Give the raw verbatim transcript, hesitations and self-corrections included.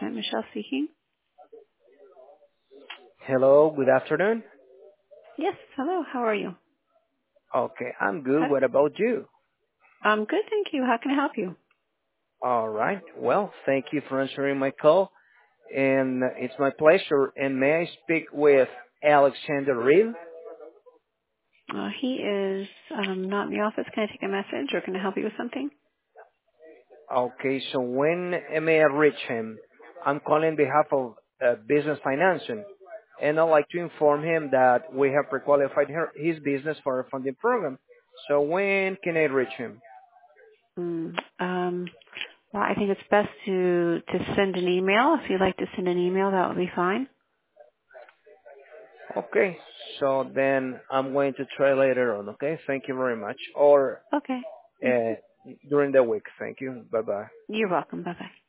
Management. Michelle speaking. Hello, good afternoon. Yes. Hello. How are you? Okay, I'm good. How, What about you? um, good. Thank you. How can I help you? All right. Well, thank you for answering my call, and it's my pleasure. And may I speak with Alexander Reed? Uh, he is um, not in the office. Can I take a message, or can I help you with something? Okay, so when may I reach him? I'm calling on behalf of uh, Business Financing, and I'd like to inform him that we have pre-qualified her, his business for a funding program. So when can I reach him? Mm, um, well, I think it's best to to send an email. If you'd like to send an email, that would be fine. Okay, so then I'm going to try later on, okay? Thank you very much. Or Okay. uh, during the week. Thank you. Bye-bye. You're welcome. Bye bye.